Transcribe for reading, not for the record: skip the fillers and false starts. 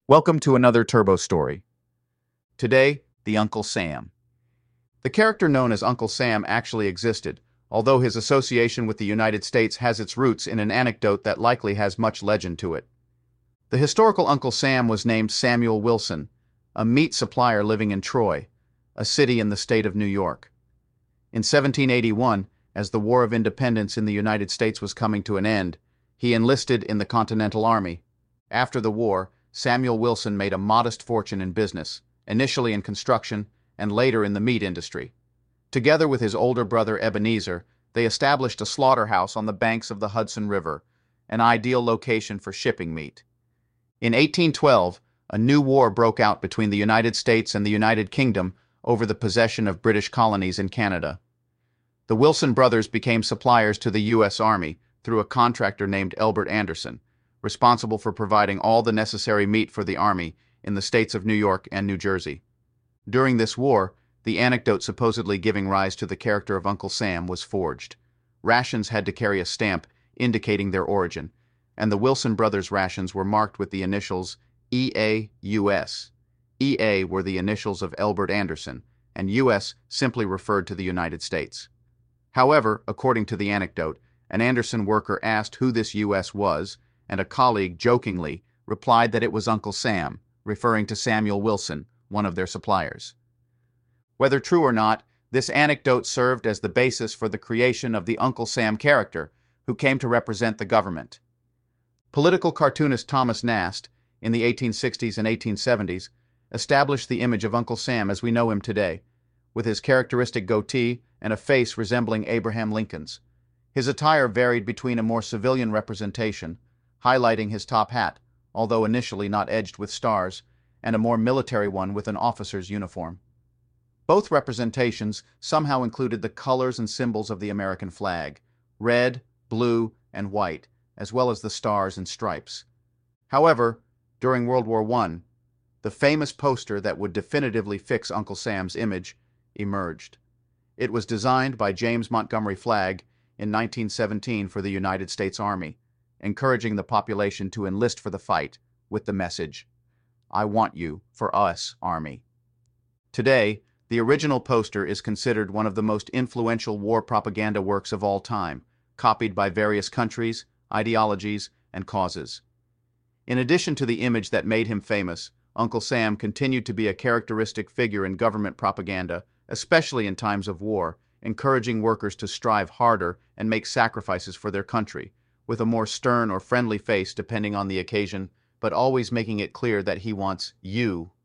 Welcome to another Turbo Story. Today, the Uncle Sam. The character known as Uncle Sam actually existed, although his association with the United States has its roots in an anecdote that likely has much legend to it. The historical Uncle Sam was named Samuel Wilson, a meat supplier living in Troy, a city in the state of New York. In 1781, as the War of Independence in the United States was coming to an end, he enlisted in the Continental Army. After the war, Samuel Wilson made a modest fortune in business, initially in construction and later in the meat industry. Together with his older brother Ebenezer, they established a slaughterhouse on the banks of the Hudson River, an ideal location for shipping meat. In 1812, a new war broke out between the United States and the United Kingdom over the possession of British colonies in Canada. The Wilson brothers became suppliers to the U.S. Army through a contractor named Elbert Anderson, responsible for providing all the necessary meat for the Army in the states of New York and New Jersey. During this war, the anecdote supposedly giving rise to the character of Uncle Sam was forged. Rations had to carry a stamp indicating their origin, and the Wilson brothers' rations were marked with the initials EA-US. EA were the initials of Elbert Anderson, and US simply referred to the United States. However, according to the anecdote, an Anderson worker asked who this US was, and a colleague jokingly replied that it was Uncle Sam, referring to Samuel Wilson, one of their suppliers. Whether true or not, this anecdote served as the basis for the creation of the Uncle Sam character, who came to represent the government. Political cartoonist Thomas Nast, in the 1860s and 1870s, established the image of Uncle Sam as we know him today, with his characteristic goatee and a face resembling Abraham Lincoln's. His attire varied between a more civilian representation, highlighting his top hat, although initially not edged with stars, and a more military one with an officer's uniform. Both representations somehow included the colors and symbols of the American flag, red, blue, and white, as well as the stars and stripes. However, during World War I, the famous poster that would definitively fix Uncle Sam's image emerged. It was designed by James Montgomery Flagg in 1917 for the United States Army, encouraging the population to enlist for the fight with the message, "I want you for us, Army." Today, the original poster is considered one of the most influential war propaganda works of all time, copied by various countries, ideologies, and causes. In addition to the image that made him famous, Uncle Sam continued to be a characteristic figure in government propaganda, especially in times of war, encouraging workers to strive harder and make sacrifices for their country, with a more stern or friendly face depending on the occasion, but always making it clear that he wants you